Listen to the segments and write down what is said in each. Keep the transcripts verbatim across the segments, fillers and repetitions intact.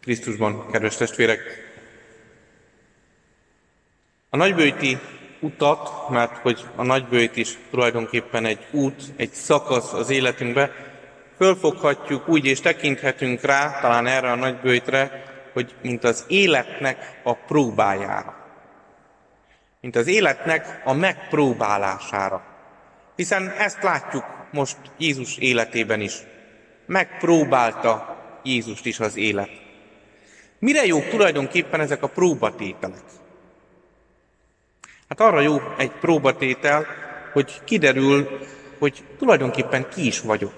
Krisztusban, kedves testvérek! A nagyböjti utat, mert hogy a nagyböjt is tulajdonképpen egy út, egy szakasz az életünkbe, fölfoghatjuk úgy és tekinthetünk rá, talán erre a nagyböjtre, hogy mint az életnek a próbájára. Mint az életnek a megpróbálására. Hiszen ezt látjuk most Jézus életében is. Megpróbálta Jézust is az élet. Mire jók tulajdonképpen ezek a próbatételek? Hát arra jó egy próbatétel, hogy kiderül, hogy tulajdonképpen ki is vagyok.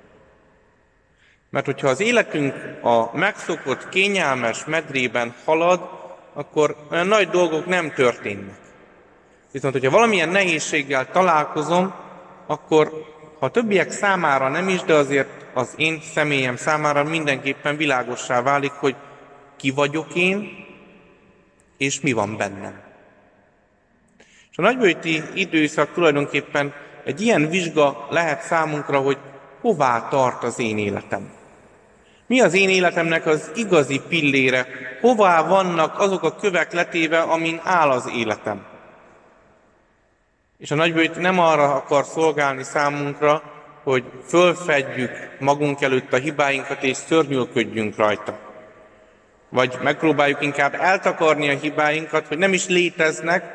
Mert hogyha az életünk a megszokott, kényelmes medrében halad, akkor olyan nagy dolgok nem történnek. Viszont, hogyha valamilyen nehézséggel találkozom, akkor, ha a többiek számára nem is, de azért az én személyem számára mindenképpen világossá válik, hogy ki vagyok én, és mi van bennem. És a nagyböjti időszak tulajdonképpen egy ilyen vizsga lehet számunkra, hogy hová tart az én életem. Mi az én életemnek az igazi pillére? Hová vannak azok a kövek letéve, amin áll az életem? És a nagyböjt nem arra akar szolgálni számunkra, hogy fölfedjük magunk előtt a hibáinkat és szörnyűködjünk rajta. Vagy megpróbáljuk inkább eltakarni a hibáinkat, hogy nem is léteznek,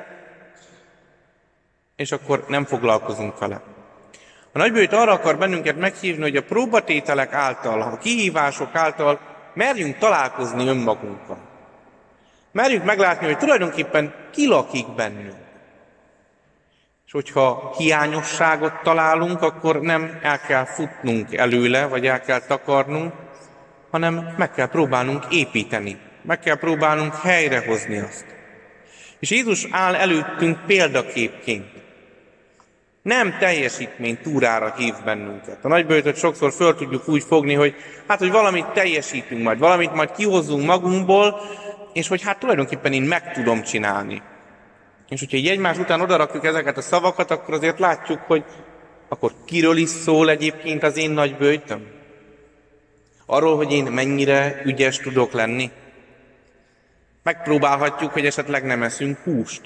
és akkor nem foglalkozunk vele. A nagyböjt arra akar bennünket meghívni, hogy a próbatételek által, a kihívások által merjünk találkozni önmagunkkal. Merjünk meglátni, hogy tulajdonképpen ki lakik bennünk. És hogyha hiányosságot találunk, akkor nem el kell futnunk előle, vagy el kell takarnunk, hanem meg kell próbálnunk építeni. Meg kell próbálnunk helyrehozni azt. És Jézus áll előttünk példaképként. Nem teljesítmény túrára hív bennünket. A nagyböjtöt sokszor föl tudjuk úgy fogni, hogy hát, hogy valamit teljesítünk majd, valamit majd kihozzunk magunkból, és hogy hát tulajdonképpen én meg tudom csinálni. És hogyha így egymás után odarakjuk ezeket a szavakat, akkor azért látjuk, hogy akkor kiről is szól egyébként az én nagyböjtöm? Arról, hogy én mennyire ügyes tudok lenni? Megpróbálhatjuk, hogy esetleg nem eszünk húst.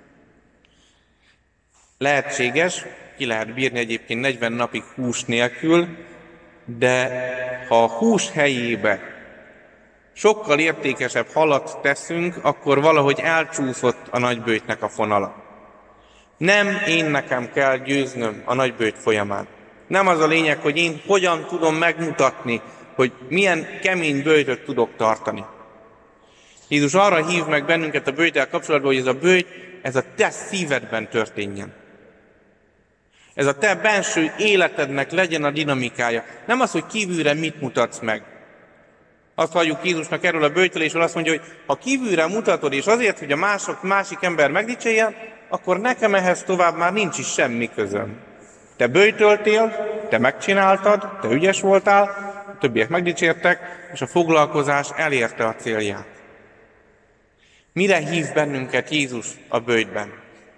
Lehetséges, ki lehet bírni egyébként negyven napig hús nélkül, de ha a hús helyébe sokkal értékesebb halat teszünk, akkor valahogy elcsúszott a nagyböjtnek a fonala. Nem én nekem kell győznöm a nagyböjt folyamán. Nem az a lényeg, hogy én hogyan tudom megmutatni, hogy milyen kemény böjtöt tudok tartani. Jézus arra hív meg bennünket a böjttel kapcsolatban, hogy ez a böjt, ez a te szívedben történjen. Ez a te benső életednek legyen a dinamikája. Nem az, hogy kívülre mit mutatsz meg. Azt halljuk Jézusnak erről a böjtől, és azt mondja, hogy ha kívülre mutatod, és azért, hogy a mások, másik ember megdicsérjen, akkor nekem ehhez tovább már nincs is semmi közöm. Te böjtöltél, te megcsináltad, te ügyes voltál, a többiek megdicsértek, és a foglalkozás elérte a célját. Mire hív bennünket Jézus a böjtben?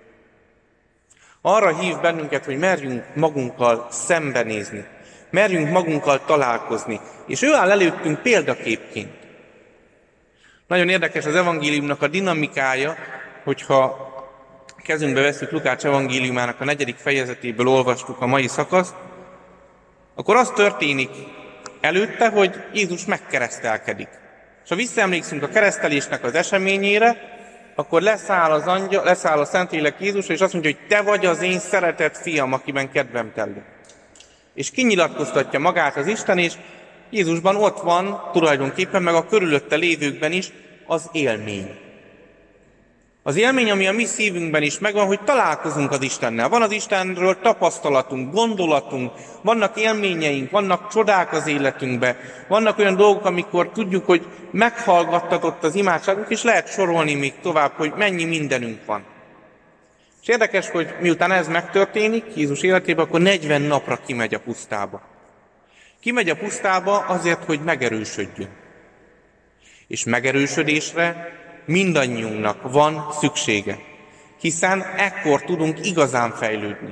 Arra hív bennünket, hogy merjünk magunkkal szembenézni, merjünk magunkkal találkozni, és ő áll előttünk példaképként. Nagyon érdekes az evangéliumnak a dinamikája, hogyha kezünkbe vesszük Lukács evangéliumának a negyedik fejezetéből olvastuk a mai szakaszt, akkor az történik előtte, hogy Jézus megkeresztelkedik. És ha visszaemlékszünk a keresztelésnek az eseményére, akkor leszáll, az angyal, leszáll a Szentlélek Jézusra, és azt mondja, hogy te vagy az én szeretett fiam, akiben kedvem tellik. És kinyilatkoztatja magát az Isten, és Jézusban ott van tulajdonképpen, meg a körülötte lévőkben is az élmény. Az élmény, ami a mi szívünkben is megvan, hogy találkozunk az Istennel. Van az Istenről tapasztalatunk, gondolatunk, vannak élményeink, vannak csodák az életünkben, vannak olyan dolgok, amikor tudjuk, hogy meghallgattatott az imádságunk, és lehet sorolni még tovább, hogy mennyi mindenünk van. És érdekes, hogy miután ez megtörténik Jézus életében, akkor negyven napra kimegy a pusztába. Kimegy a pusztába azért, hogy megerősödjön. És megerősödésre mindannyiunknak van szüksége, hiszen ekkor tudunk igazán fejlődni.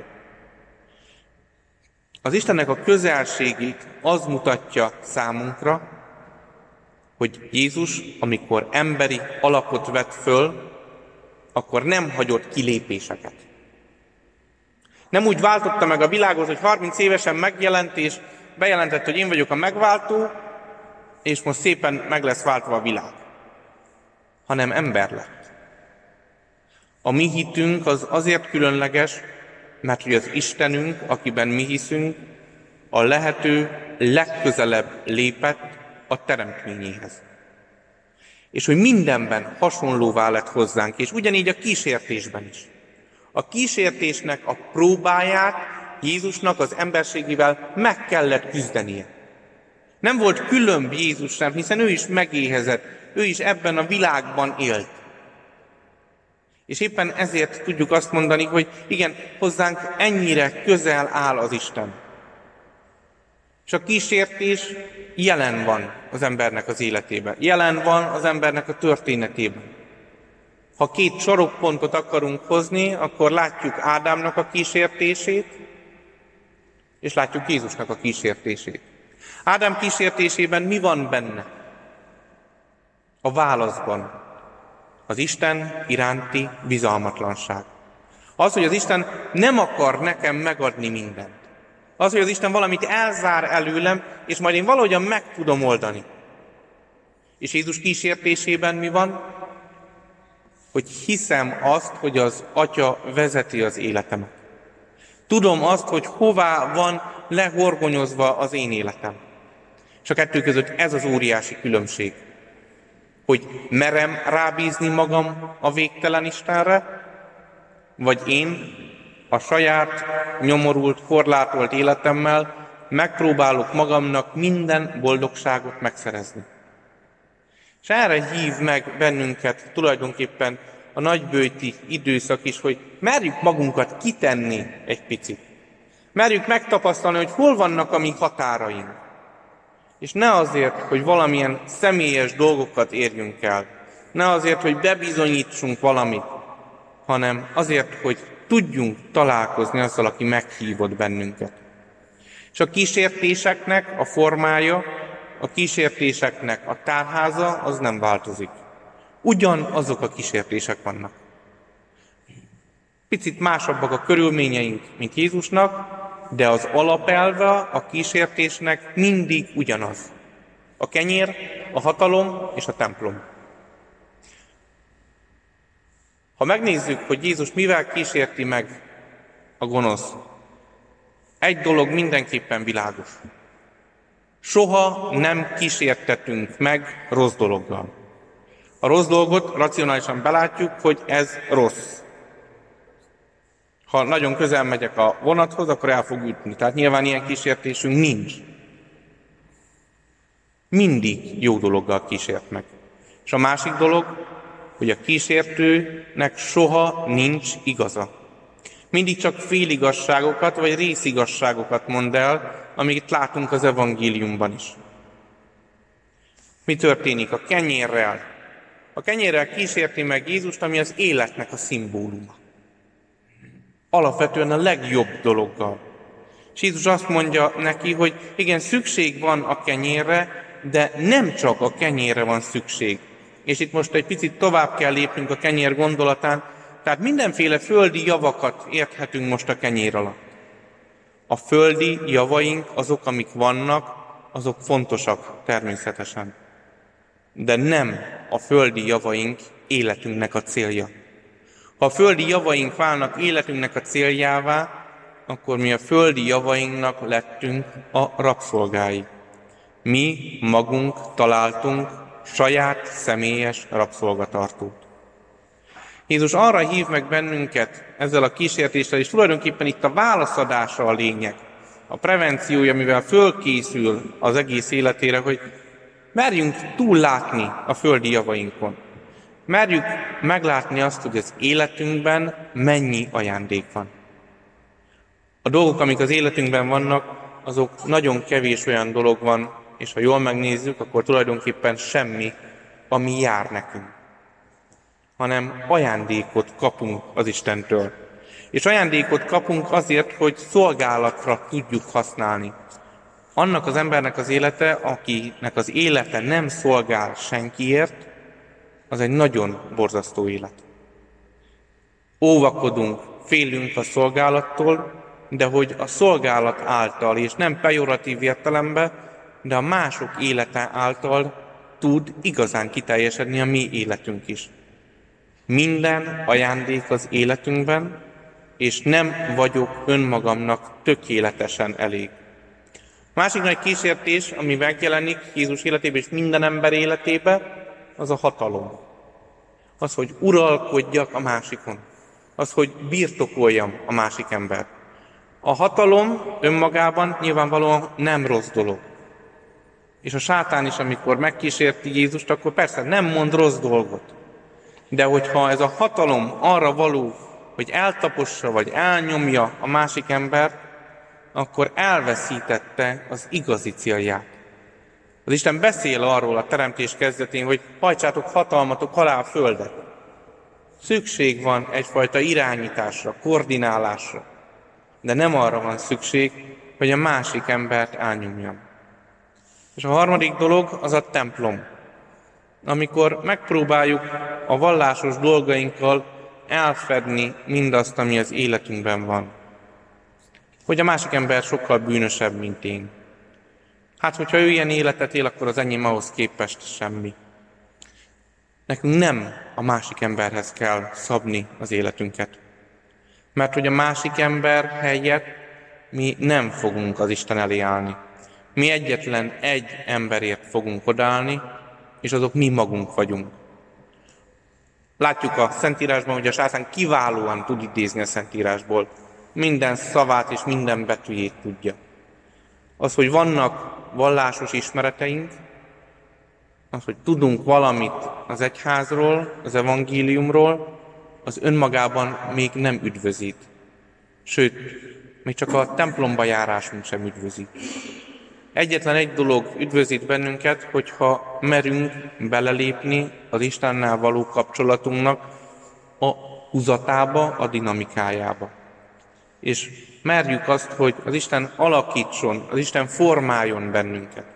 Az Istennek a közelségét az mutatja számunkra, hogy Jézus, amikor emberi alakot vett föl, akkor nem hagyott kilépéseket. Nem úgy váltotta meg a világot, hogy harminc évesen megjelent, és bejelentett, hogy én vagyok a megváltó, és most szépen meg lesz váltva a világ. Hanem ember lett. A mi hitünk az azért különleges, mert hogy az Istenünk, akiben mi hiszünk, a lehető legközelebb lépett a teremtményéhez. És hogy mindenben hasonlóvá lett hozzánk, és ugyanígy a kísértésben is. A kísértésnek a próbáját Jézusnak az emberségével meg kellett küzdenie. Nem volt különb Jézus sem, hiszen ő is megéhezett, ő is ebben a világban élt. És éppen ezért tudjuk azt mondani, hogy igen, hozzánk ennyire közel áll az Isten. És a kísértés jelen van az embernek az életében. Jelen van az embernek a történetében. Ha két sarokpontot akarunk hozni, akkor látjuk Ádámnak a kísértését, és látjuk Jézusnak a kísértését. Ádám kísértésében mi van benne? A válaszban. Az Isten iránti bizalmatlanság. Az, hogy az Isten nem akar nekem megadni mindent. Az, hogy az Isten valamit elzár előlem, és majd én valahogyan meg tudom oldani. És Jézus kísértésében mi van? Hogy hiszem azt, hogy az Atya vezeti az életemet. Tudom azt, hogy hová van lehorgonyozva az én életem. És a kettő között ez az óriási különbség. Hogy merem rábízni magam a végtelen Istenre, vagy én a saját nyomorult, korlátolt életemmel megpróbálok magamnak minden boldogságot megszerezni. És erre hív meg bennünket tulajdonképpen a nagyböjti időszak is, hogy merjük magunkat kitenni egy picit. Merjük megtapasztalni, hogy hol vannak a mi határaink. És ne azért, hogy valamilyen személyes dolgokat érjünk el, ne azért, hogy bebizonyítsunk valamit, hanem azért, hogy tudjunk találkozni azzal, aki meghívott bennünket. És a kísértéseknek a formája, a kísértéseknek a tárháza, az nem változik. Ugyanazok a kísértések vannak. Picit másabbak a körülményeink, mint Jézusnak, de az alapelve a kísértésnek mindig ugyanaz. A kenyér, a hatalom és a templom. Ha megnézzük, hogy Jézus mivel kísérti meg a gonosz, egy dolog mindenképpen világos. Soha nem kísértetünk meg rossz dologgal. A rossz dolgot racionálisan belátjuk, hogy ez rossz. Ha nagyon közel megyek a vonathoz, akkor el fog ütni. Tehát nyilván ilyen kísértésünk nincs. Mindig jó dologgal kísért meg. És a másik dolog, hogy a kísértőnek soha nincs igaza. Mindig csak féligasságokat vagy részigasságokat mond el, amit látunk az evangéliumban is. Mi történik a kenyérrel? A kenyérrel kísérti meg Jézust, ami az életnek a szimbóluma. Alapvetően a legjobb dologgal. És Jézus azt mondja neki, hogy igen, szükség van a kenyérre, de nem csak a kenyérre van szükség. És itt most egy picit tovább kell lépnünk a kenyér gondolatán, tehát mindenféle földi javakat érthetünk most a kenyér alatt. A földi javaink, azok, amik vannak, azok fontosak természetesen. De nem a földi javaink életünknek a célja. Ha a földi javaink válnak életünknek a céljává, akkor mi a földi javainknak lettünk a rabszolgái. Mi magunk találtunk saját személyes rabszolgatartót. Jézus arra hív meg bennünket ezzel a kísértéssel, és tulajdonképpen itt a válaszadása a lényeg, a prevenciója, mivel fölkészül az egész életére, hogy merjünk túllátni a földi javainkon. Merjük meglátni azt, hogy az életünkben mennyi ajándék van. A dolgok, amik az életünkben vannak, azok nagyon kevés olyan dolog van, és ha jól megnézzük, akkor tulajdonképpen semmi, ami jár nekünk. Hanem ajándékot kapunk az Istentől. És ajándékot kapunk azért, hogy szolgálatra tudjuk használni. Annak az embernek az élete, akinek az élete nem szolgál senkiért, az egy nagyon borzasztó élet. Óvakodunk, félünk a szolgálattól, de hogy a szolgálat által, és nem pejoratív értelemben, de a mások élete által tud igazán kiteljesedni a mi életünk is. Minden ajándék az életünkben, és nem vagyok önmagamnak tökéletesen elég. A másik nagy kísértés, ami megjelenik Jézus életében és minden ember életében, az a hatalom. Az, hogy uralkodjak a másikon. Az, hogy birtokoljam a másik embert. A hatalom önmagában nyilvánvalóan nem rossz dolog. És a sátán is, amikor megkísérti Jézust, akkor persze nem mond rossz dolgot. De hogyha ez a hatalom arra való, hogy eltapossa vagy elnyomja a másik embert, akkor elveszítette az igazi célját. Az Isten beszél arról a teremtés kezdetén, hogy hajtsátok hatalmatok alá a földet. Szükség van egyfajta irányításra, koordinálásra, de nem arra van szükség, hogy a másik embert elnyomjam. És a harmadik dolog az a templom. Amikor megpróbáljuk a vallásos dolgainkkal elfedni mindazt, ami az életünkben van. Hogy a másik ember sokkal bűnösebb, mint én. Hát, hogyha ő ilyen életet él, akkor az enyém ahhoz képest semmi. Nekünk nem a másik emberhez kell szabni az életünket. Mert hogy a másik ember helyett mi nem fogunk az Isten elé állni. Mi egyetlen egy emberért fogunk odaállni, és azok mi magunk vagyunk. Látjuk a Szentírásban, hogy a sátán kiválóan tud idézni a Szentírásból. Minden szavát és minden betűjét tudja. Az, hogy vannak vallásos ismereteink, az, hogy tudunk valamit az egyházról, az evangéliumról, az önmagában még nem üdvözít. Sőt, még csak a templomba járásunk sem üdvözít. Egyetlen egy dolog üdvözít bennünket, hogyha merünk belelépni az Istennel való kapcsolatunknak a húzatába, a dinamikájába. És merjük azt, hogy az Isten alakítson, az Isten formáljon bennünket.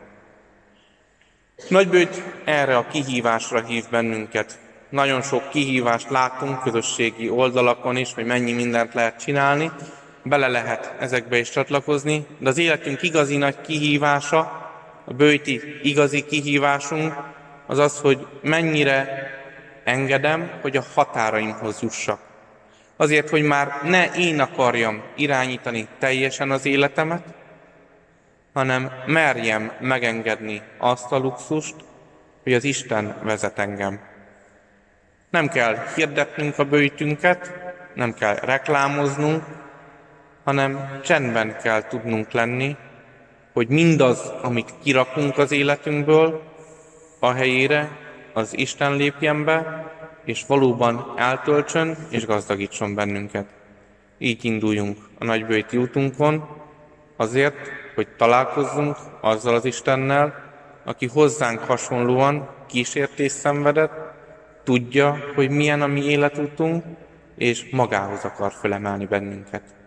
Nagybőjt erre a kihívásra hív bennünket. Nagyon sok kihívást látunk közösségi oldalakon is, hogy mennyi mindent lehet csinálni, bele lehet ezekbe is csatlakozni, de az életünk igazi nagy kihívása, a bőjti igazi kihívásunk az az, hogy mennyire engedem, hogy a határaimhoz jussak. Azért, hogy már ne én akarjam irányítani teljesen az életemet, hanem merjem megengedni azt a luxust, hogy az Isten vezet engem. Nem kell hirdetnünk a bőjtünket, nem kell reklámoznunk, hanem csendben kell tudnunk lenni, hogy mindaz, amit kirakunk az életünkből, a helyére az Isten lépjen be, és valóban eltöltsön és gazdagítson bennünket. Így induljunk a nagybőjti útunkon, azért, hogy találkozzunk azzal az Istennel, aki hozzánk hasonlóan kísértést szenvedett, tudja, hogy milyen a mi életútunk, és magához akar fölemelni bennünket.